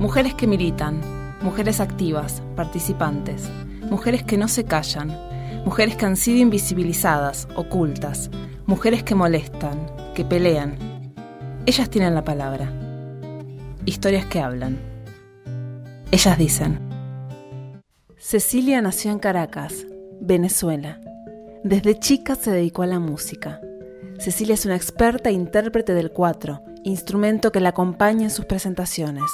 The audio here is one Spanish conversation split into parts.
Mujeres que militan, mujeres activas, participantes, mujeres que no se callan, mujeres que han sido invisibilizadas, ocultas, mujeres que molestan, que pelean. Ellas tienen la palabra. Historias que hablan. Ellas dicen. Cecilia nació en Caracas, Venezuela. Desde chica se dedicó a la música. Cecilia es una experta intérprete del cuatro, instrumento que la acompaña en sus presentaciones.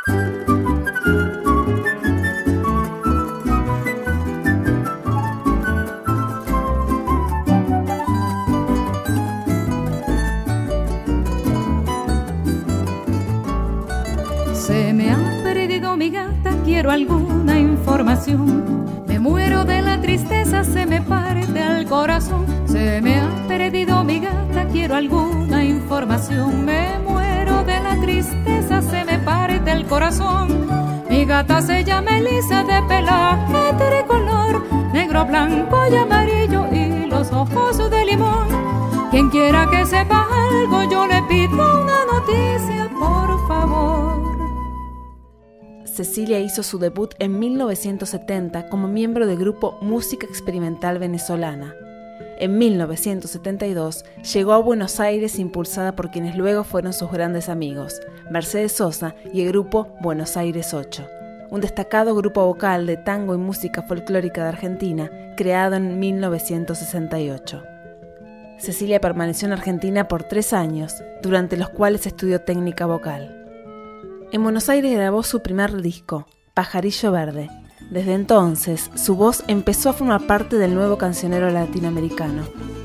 Se me ha perdido mi gata, quiero alguna información. Me muero de la tristeza, se me parte el corazón. Se me ha perdido mi gata, quiero alguna información. Me muero de la tristeza, se me parte el corazón. Mi gata se llama Elisa, de pelaje tricolor, negro, blanco y amarillo y los ojos de limón. Quien quiera que sepa algo, yo le pido una noticia, por favor. Cecilia hizo su debut en 1970 como miembro del grupo Música Experimental Venezolana. En 1972 llegó a Buenos Aires impulsada por quienes luego fueron sus grandes amigos, Mercedes Sosa y el grupo Buenos Aires 8, un destacado grupo vocal de tango y música folclórica de Argentina, creado en 1968. Cecilia permaneció en Argentina por 3 años, durante los cuales estudió técnica vocal. En Buenos Aires grabó su primer disco, Pajarillo Verde. Desde entonces, su voz empezó a formar parte del nuevo cancionero latinoamericano.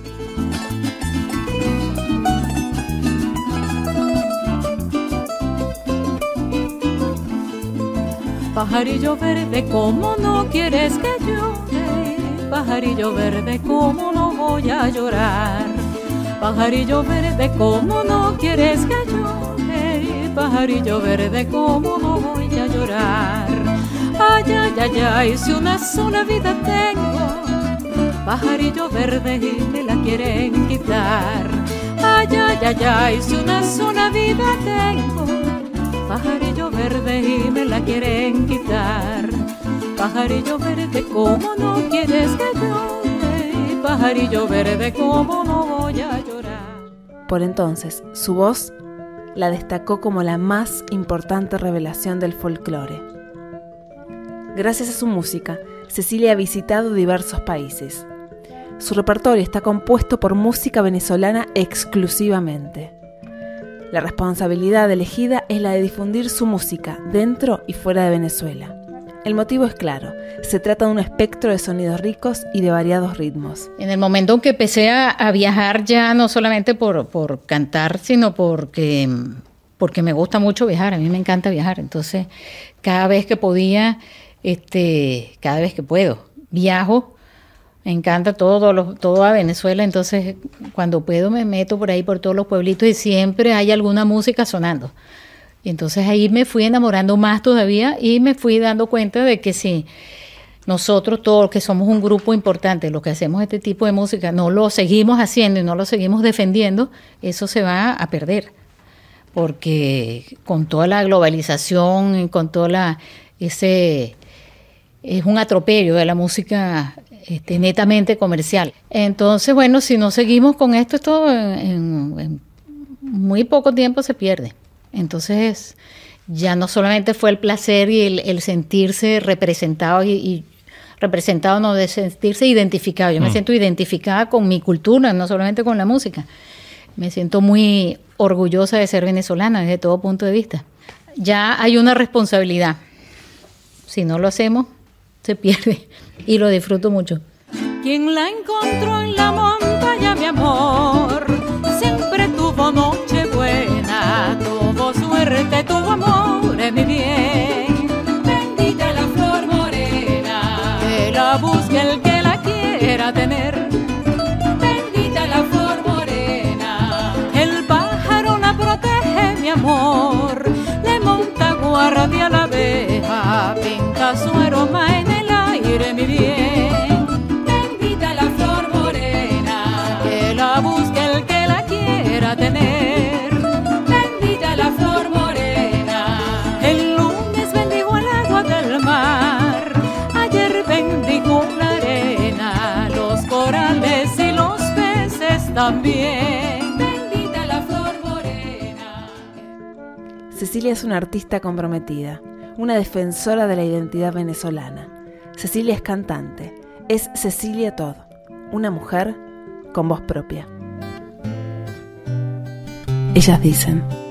Pajarillo verde, ¿cómo no quieres que llore? Pajarillo verde, ¿cómo no voy a llorar? Pajarillo verde, ¿cómo no quieres que llore? Pajarillo verde, ¿cómo no voy a llorar? Ay, ay, ay, ay, si una sola vida tengo, pajarillo verde y me la quieren quitar. Ay, ay, ay, ay, si una sola vida tengo, pajarillo verde y me la quieren quitar. Pajarillo verde, ¿cómo no quieres que llore? Pajarillo verde, ¿cómo no voy a llorar? Por entonces, su voz la destacó como la más importante revelación del folclore. Gracias a su música, Cecilia ha visitado diversos países. Su repertorio está compuesto por música venezolana exclusivamente. La responsabilidad elegida es la de difundir su música dentro y fuera de Venezuela. El motivo es claro, se trata de un espectro de sonidos ricos y de variados ritmos. En el momento en que empecé a viajar ya no solamente por cantar, sino porque me gusta mucho viajar, a mí me encanta viajar, entonces cada vez que podía, cada vez que puedo, viajo, me encanta todo a Venezuela, entonces cuando puedo me meto por ahí por todos los pueblitos y siempre hay alguna música sonando. Y entonces ahí me fui enamorando más todavía y me fui dando cuenta de que si nosotros todos que somos un grupo importante, los que hacemos este tipo de música, no lo seguimos haciendo y no lo seguimos defendiendo, eso se va a perder. Porque con toda la globalización y con toda es un atropello de la música netamente comercial. Entonces, bueno, si no seguimos con esto en muy poco tiempo se pierde. Entonces, ya no solamente fue el placer y el sentirse representado y representado, no, de sentirse identificado. Yo me siento identificada con mi cultura, no solamente con la música. Me siento muy orgullosa de ser venezolana desde todo punto de vista. Ya hay una responsabilidad. Si no lo hacemos, se pierde y lo disfruto mucho. Quien la encontró en la montaña, mi amor, siempre tuvo noche buena, tuvo suerte, tuvo amor, mi bien. Bendita la flor morena, que la busque el que la quiera tener. Bendita la flor morena, el pájaro la protege, mi amor, le monta guardia a la abeja, pinta su aroma en el aire, mi bien. Busque el que la quiera tener. Bendita la flor morena, también. Bendita la flor morena. Cecilia es una artista comprometida, una defensora de la identidad venezolana. Cecilia es cantante, es Cecilia Todd, una mujer con voz propia. Ellas dicen...